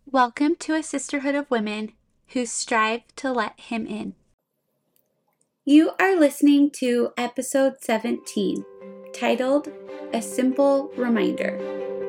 Welcome to a sisterhood of women who strive to let Him in. You are listening to episode 17, titled A Simple Reminder.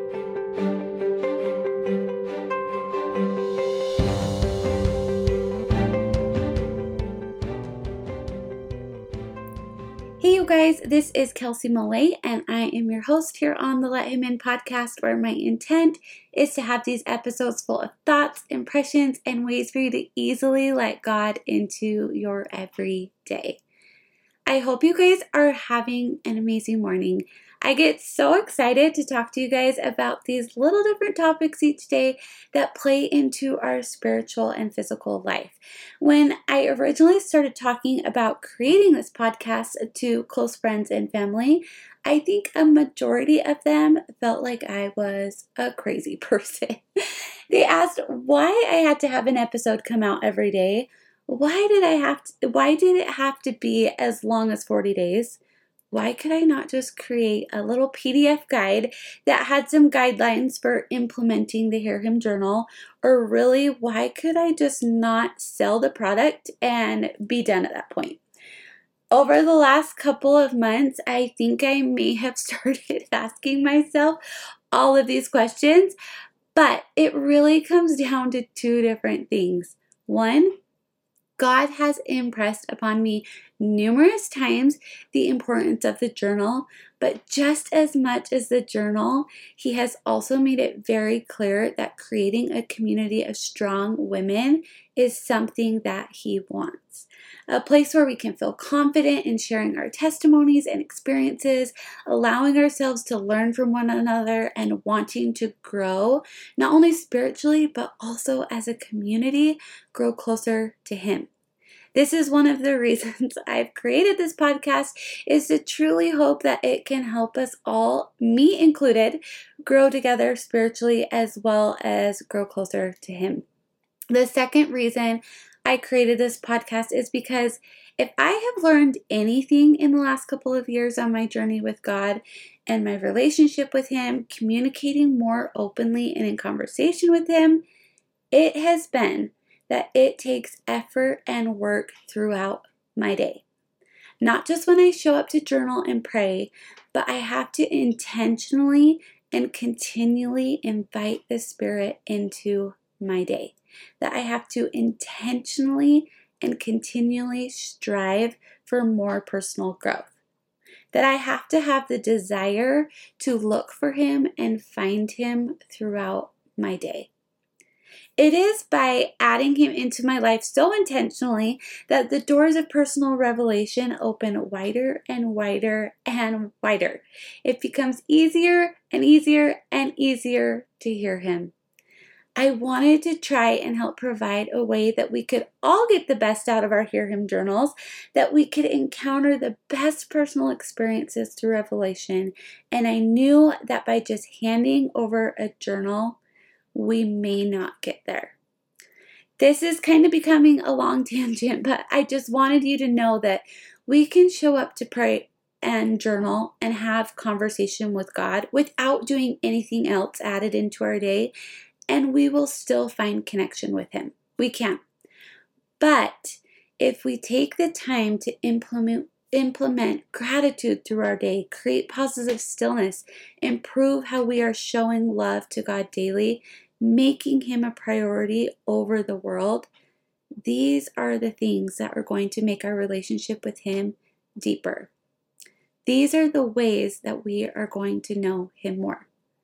Hey you guys, this is Kelsey Millay and I am your host here on the Let Him In podcast, where my intent is to have these episodes full of thoughts, impressions, and ways for you to easily let God into your everyday. I hope you guys are having an amazing morning. I get so excited to talk to you guys about these little different topics each day that play into our spiritual and physical life. When I originally started talking about creating this podcast to close friends and family, I think a majority of them felt like I was a crazy person. They asked why I had to have an episode come out every day. Why did it have to be as long as 40 days? Why could I not just create a little PDF guide that had some guidelines for implementing the Hear Him Journal? Or really, why could I just not sell the product and be done at that point? Over the last couple of months, I think I may have started asking myself all of these questions, but it really comes down to two different things. One, God has impressed upon me numerous times the importance of the journal, but just as much as the journal, He has also made it very clear that creating a community of strong women is something that He wants. A place where we can feel confident in sharing our testimonies and experiences, allowing ourselves to learn from one another and wanting to grow, not only spiritually, but also as a community, grow closer to Him. This is one of the reasons I've created this podcast, is to truly hope that it can help us all, me included, grow together spiritually as well as grow closer to Him. The second reason I created this podcast is because if I have learned anything in the last couple of years on my journey with God and my relationship with Him, communicating more openly and in conversation with Him, it has been that it takes effort and work throughout my day. Not just when I show up to journal and pray, but I have to intentionally and continually invite the Spirit into my day. That I have to intentionally and continually strive for more personal growth. That I have to have the desire to look for Him and find Him throughout my day. It is by adding Him into my life so intentionally that the doors of personal revelation open wider and wider and wider. It becomes easier and easier and easier to hear Him. I wanted to try and help provide a way that we could all get the best out of our Hear Him journals, that we could encounter the best personal experiences through revelation. And I knew that by just handing over a journal, we may not get there. This is kind of becoming a long tangent, but I just wanted you to know that we can show up to pray and journal and have conversation with God without doing anything else added into our day, and we will still find connection with Him. We can. But if we take the time to implement gratitude through our day, create positive stillness, improve how we are showing love to God daily, making Him a priority over the world, these are the things that are going to make our relationship with Him deeper. These are the ways that we are going to know Him more.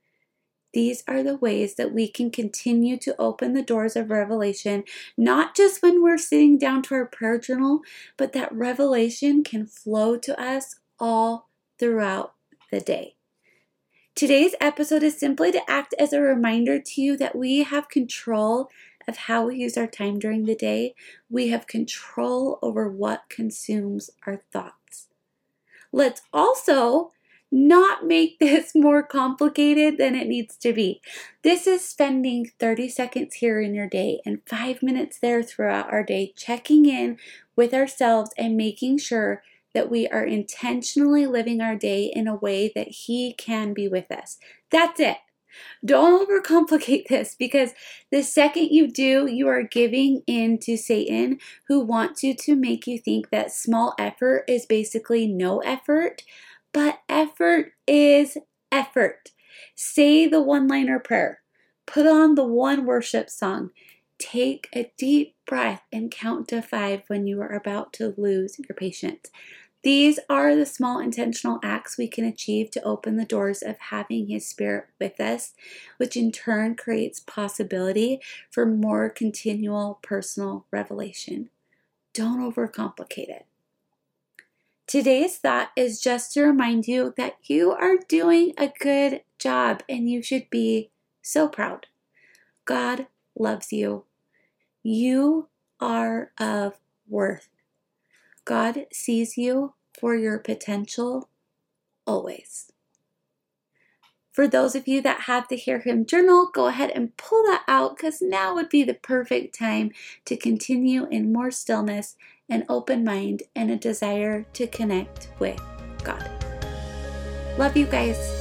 These are the ways that we can continue to open the doors of revelation, not just when we're sitting down to our prayer journal, but that revelation can flow to us all throughout the day. Today's episode is simply to act as a reminder to you that we have control of how we use our time during the day. We have control over what consumes our thoughts. Let's also not make this more complicated than it needs to be. This is spending 30 seconds here in your day and 5 minutes there throughout our day, checking in with ourselves and making sure that we are intentionally living our day in a way that He can be with us. That's it. Don't overcomplicate this, because the second you do, you are giving in to Satan, who wants you to make you think that small effort is basically no effort, but effort is effort. Say the one-liner prayer. Put on the one worship song. Take a deep breath and count to 5 when you are about to lose your patience. These are the small intentional acts we can achieve to open the doors of having His Spirit with us, which in turn creates possibility for more continual personal revelation. Don't overcomplicate it. Today's thought is just to remind you that you are doing a good job and you should be so proud. God loves you. You are of worth. God sees you for your potential always. For those of you that have the Hear Him journal, go ahead and pull that out, because now would be the perfect time to continue in more stillness, an open mind, and a desire to connect with God. Love you guys.